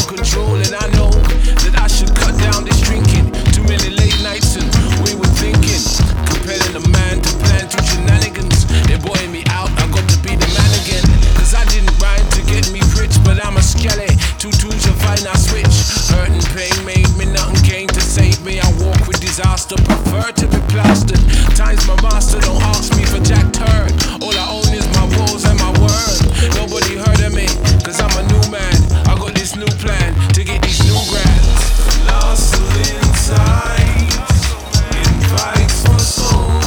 control, and I know that I should cut down this drinking. Too many late nights and wayward thinking, compelling a man to plan through shenanigans. They're boying me out, I got to be the man again. Cause I didn't rhyme to get me rich, but I'm a skelly. Two tunes you find I switch. Hurt and pain made me, nothing came to save me. I walk with disaster, prefer to be plastered. Times my master don't ask me for jack turn. All I own is my walls and my word. Nobody heard of me, cause I'm a new man. I got this new plan to get these new grands. Lost inside, invites for soul.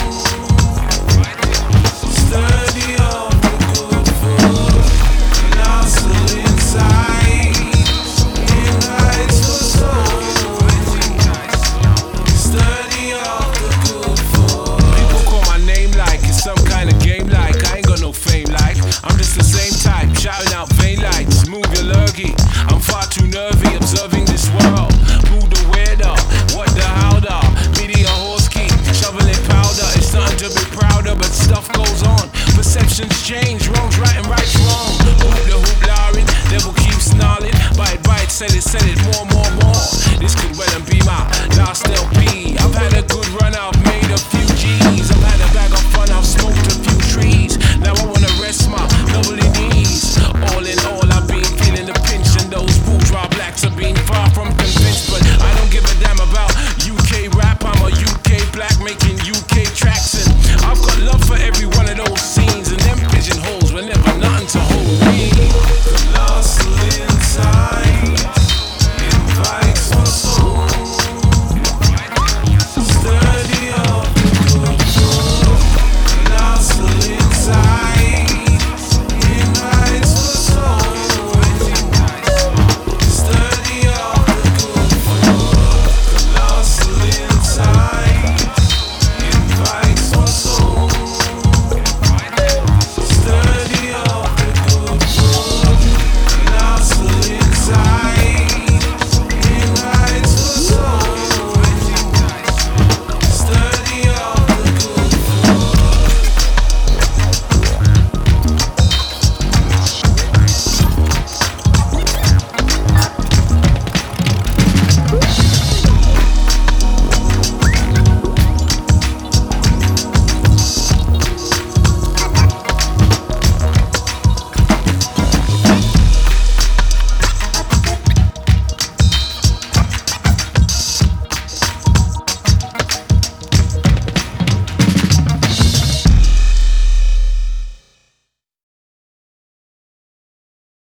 Sturdy of the good food. Lost inside, invites for soul. Sturdy of the good food. People call my name like it's some kind of game, like I ain't got no fame, like I'm just the same type, shouting out vain lights. Move your lurgy, I'm far too nervy, observing this world. Who the weirder, what the howder? Media horse key, shoveling powder. It's nothing to be proud of, but stuff goes on. Perceptions change, wrong's right and right's wrong. Hoop the hoop laring, devil keeps snarling. Bite, bite, sell it, more. This could well and be